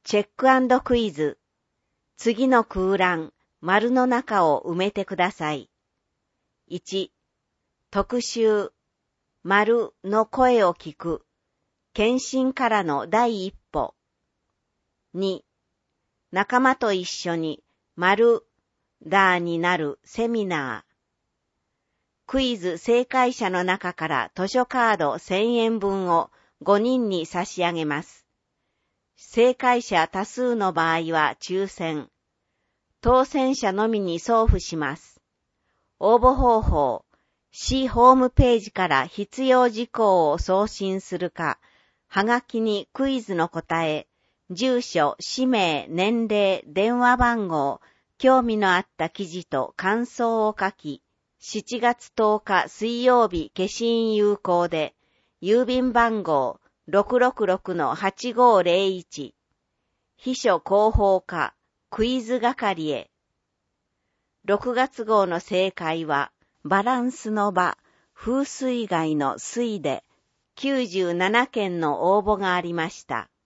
チェック&クイズ。次の空欄、丸の中を埋めてください。1、特集、丸の声を聞く。検診からの第一歩。2、仲間と一緒に丸ダーになるセミナー。クイズ正解者の中から図書カード1000円分を5人に差し上げます。正解者多数の場合は抽選。当選者のみに送付します。応募方法、市ホームページから必要事項を送信するか、はがきにクイズの答え、住所、氏名、年齢、電話番号、興味のあった記事と感想を書き、7月10日水曜日消印有効で、郵便番号 666-8501、秘書広報課、クイズ係へ。6月号の正解は、バランスの場、風水害の水で、97件の応募がありました。